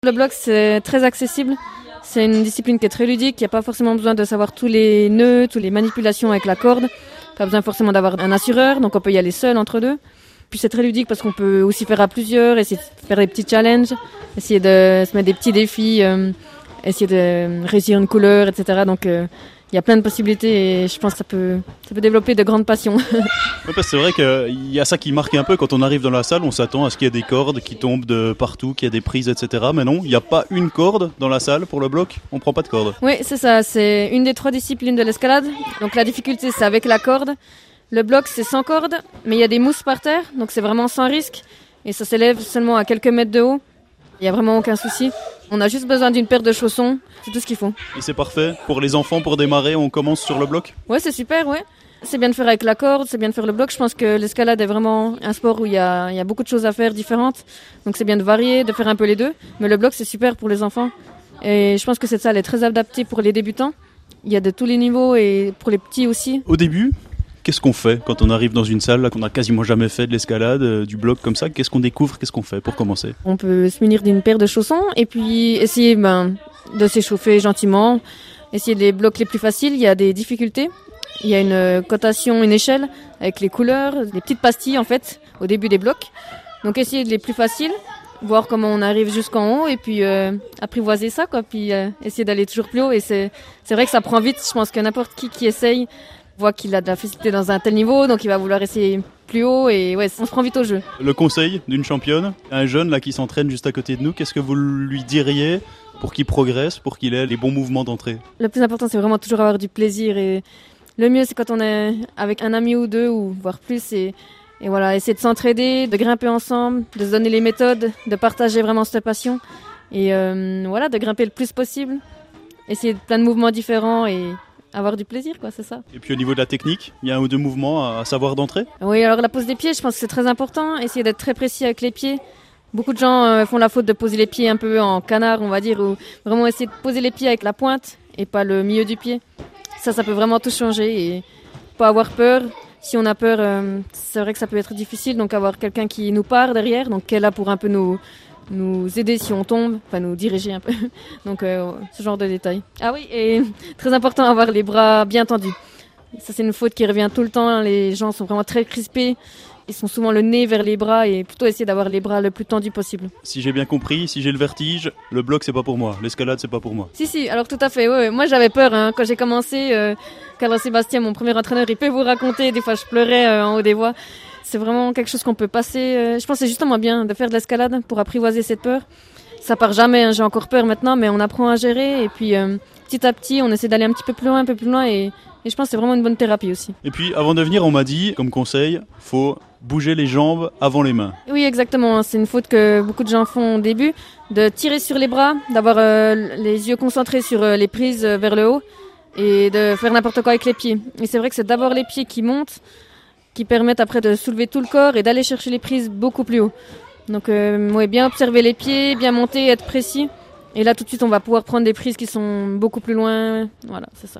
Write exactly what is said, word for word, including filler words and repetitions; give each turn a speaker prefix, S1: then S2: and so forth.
S1: Le bloc, c'est très accessible. C'est une discipline qui est très ludique. Il n'y a pas forcément besoin de savoir tous les nœuds, toutes les manipulations avec la corde. Pas besoin forcément d'avoir un assureur, donc on peut y aller seul entre deux. Puis c'est très ludique parce qu'on peut aussi faire à plusieurs, essayer de faire des petits challenges, essayer de se mettre des petits défis, euh, essayer de réussir une couleur, et cetera. Donc euh, il y a plein de possibilités et je pense que ça peut, ça peut développer de grandes passions.
S2: Ouais, parce que c'est vrai qu'il y a ça qui marque un peu quand on arrive dans la salle, on s'attend à ce qu'il y ait des cordes qui tombent de partout, qu'il y ait des prises, et cetera. Mais non, il n'y a pas une corde dans la salle pour le bloc, on ne prend pas de corde.
S1: Oui, c'est ça, c'est une des trois disciplines de l'escalade. Donc la difficulté, c'est avec la corde. Le bloc, c'est sans corde, mais il y a des mousses par terre, donc c'est vraiment sans risque. Et ça s'élève seulement à quelques mètres de haut. Il n'y a vraiment aucun souci. On a juste besoin d'une paire de chaussons, c'est tout ce qu'il faut.
S2: Et c'est parfait pour les enfants, pour démarrer, on commence sur le bloc ?
S1: Ouais, c'est super, ouais. C'est bien de faire avec la corde, c'est bien de faire le bloc. Je pense que l'escalade est vraiment un sport où il y a, il y a beaucoup de choses à faire différentes. Donc c'est bien de varier, de faire un peu les deux. Mais le bloc, c'est super pour les enfants. Et je pense que cette salle est très adaptée pour les débutants. Il y a de tous les niveaux et pour les petits aussi.
S2: Au début, qu'est-ce qu'on fait quand on arrive dans une salle là, qu'on n'a quasiment jamais fait de l'escalade, euh, du bloc comme ça? Qu'est-ce qu'on découvre? Qu'est-ce qu'on fait pour commencer?
S1: On peut se munir d'une paire de chaussons et puis essayer ben, de s'échauffer gentiment, essayer les blocs les plus faciles. Il y a des difficultés. Il y a une cotation, une échelle avec les couleurs, des petites pastilles en fait au début des blocs. Donc essayer les plus faciles, voir comment on arrive jusqu'en haut et puis euh, apprivoiser ça quoi. Puis euh, essayer d'aller toujours plus haut et c'est c'est vrai que ça prend vite. Je pense que n'importe qui qui essaye voit qu'il a de la facilité dans un tel niveau, donc il va vouloir essayer plus haut et ouais, on se prend vite au jeu.
S2: Le conseil d'une championne, un jeune là qui s'entraîne juste à côté de nous, qu'est-ce que vous lui diriez pour qu'il progresse, pour qu'il ait les bons mouvements d'entrée?
S1: Le plus important, c'est vraiment toujours avoir du plaisir et le mieux, c'est quand on est avec un ami ou deux ou voire plus et, et voilà, essayer de s'entraider, de grimper ensemble, de se donner les méthodes, de partager vraiment cette passion et euh, voilà, de grimper le plus possible, essayer plein de mouvements différents et avoir du plaisir, quoi, c'est ça.
S2: Et puis au niveau de la technique, il y a un ou deux mouvements à savoir d'entrée?
S1: Oui, alors la pose des pieds, je pense que c'est très important. Essayer d'être très précis avec les pieds. Beaucoup de gens euh, font la faute de poser les pieds un peu en canard, on va dire, ou vraiment essayer de poser les pieds avec la pointe et pas le milieu du pied. Ça, ça peut vraiment tout changer et pas avoir peur. Si on a peur, euh, c'est vrai que ça peut être difficile, donc avoir quelqu'un qui nous part derrière, donc qui est là pour un peu nous... nous aider si on tombe, enfin nous diriger un peu, donc euh, ce genre de détails. Ah oui, et très important, avoir les bras bien tendus. Ça c'est une faute qui revient tout le temps, les gens sont vraiment très crispés, ils sont souvent le nez vers les bras et plutôt essayer d'avoir les bras le plus tendus possible.
S2: Si j'ai bien compris, si j'ai le vertige, le bloc c'est pas pour moi, l'escalade c'est pas pour moi.
S1: Si si, alors tout à fait, ouais, ouais. Moi j'avais peur hein, quand j'ai commencé, euh, Carlos Sébastien, mon premier entraîneur, il peut vous raconter, des fois je pleurais euh, en haut des voies. C'est vraiment quelque chose qu'on peut passer. Euh, je pense que c'est justement bien de faire de l'escalade pour apprivoiser cette peur. Ça part jamais, hein, j'ai encore peur maintenant, mais on apprend à gérer. Et puis euh, petit à petit, on essaie d'aller un petit peu plus loin, un peu plus loin. Et, et je pense que c'est vraiment une bonne thérapie aussi.
S2: Et puis avant de venir, on m'a dit, comme conseil, faut bouger les jambes avant les mains.
S1: Oui, exactement. C'est une faute que beaucoup de gens font au début. De tirer sur les bras, d'avoir euh, les yeux concentrés sur euh, les prises euh, vers le haut et de faire n'importe quoi avec les pieds. Et c'est vrai que c'est d'abord les pieds qui montent, qui permettent après de soulever tout le corps et d'aller chercher les prises beaucoup plus haut. Donc euh, ouais, bien observer les pieds, bien monter, être précis. Et là tout de suite on va pouvoir prendre des prises qui sont beaucoup plus loin. Voilà, c'est ça.